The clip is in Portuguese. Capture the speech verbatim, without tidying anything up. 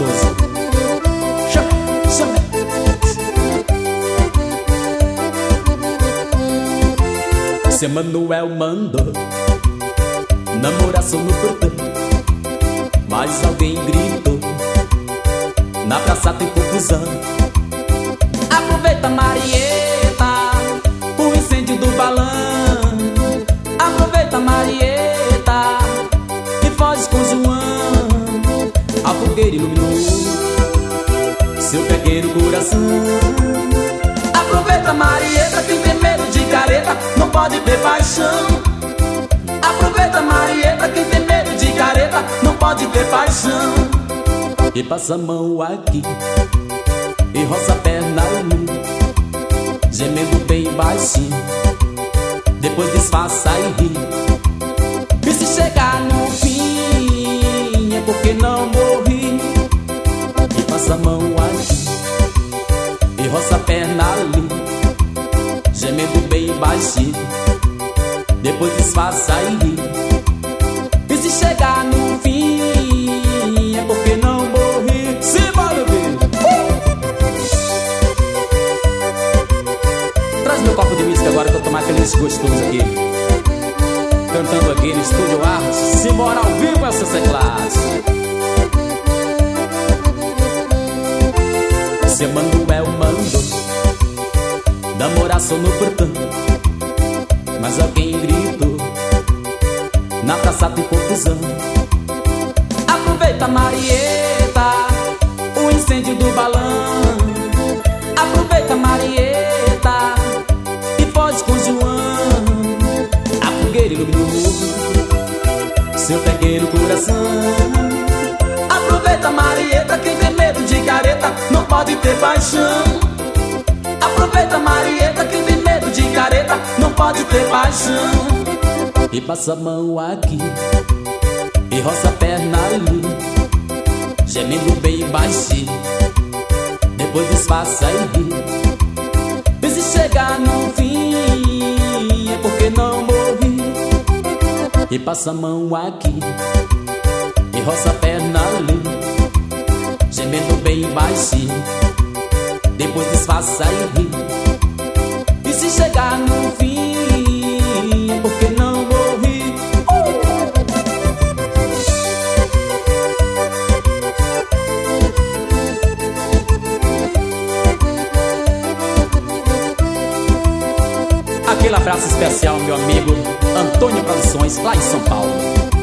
gostoso. Chama, chama. Seu Manuel mandou namoração no portão, mas alguém gritou: na praça tem confusão. Aproveita, Marieta, o incêndio do balão. Aproveita, Marieta, e foge com João. A fogueira iluminou seu pequeno coração. Aproveita, Marieta, quem tem medo de careta não pode ter paixão. Aproveita, Marieta, quem tem medo de careta não pode ter paixão. E passa a mão aqui e roça a perna ali, gemendo bem baixinho, depois disfarça e ri. E se chegar no fim é porque não morri. E passa a mão aqui e roça a perna ali, gemendo bem baixinho, depois disfarça e ri. E se chegar no fim é porque não morri. Simbora, filho! uh! Traz meu copo de whisky agora que eu tomar aquele gostoso aqui, cantando aqui no Estúdio Arte. Simbora ao vivo essa tecladas. Seu Manuel mandou namoração no portão, mas alguém gritou: na praça tem confusão. Aproveita, Marieta, o incêndio do balão. Aproveita, Marieta, e foge com João. A fogueira iluminou seu pequeno coração. Aproveita, Marieta, quem tem medo de careta não pode ter paixão. Aproveita, Marieta, quem tem medo de careta não pode ter paixão. E passa a mão aqui e roça a perna ali, gemendo bem baixinho, depois disfarça e ri. E se chegar no fim é porque não morri. E passa a mão aqui e roça a perna ali, gemendo bem baixinho, depois disfarça e ri. E se chegar no fim é porque não morri. Aquele abraço especial, meu amigo Antônio Produções, lá em São Paulo.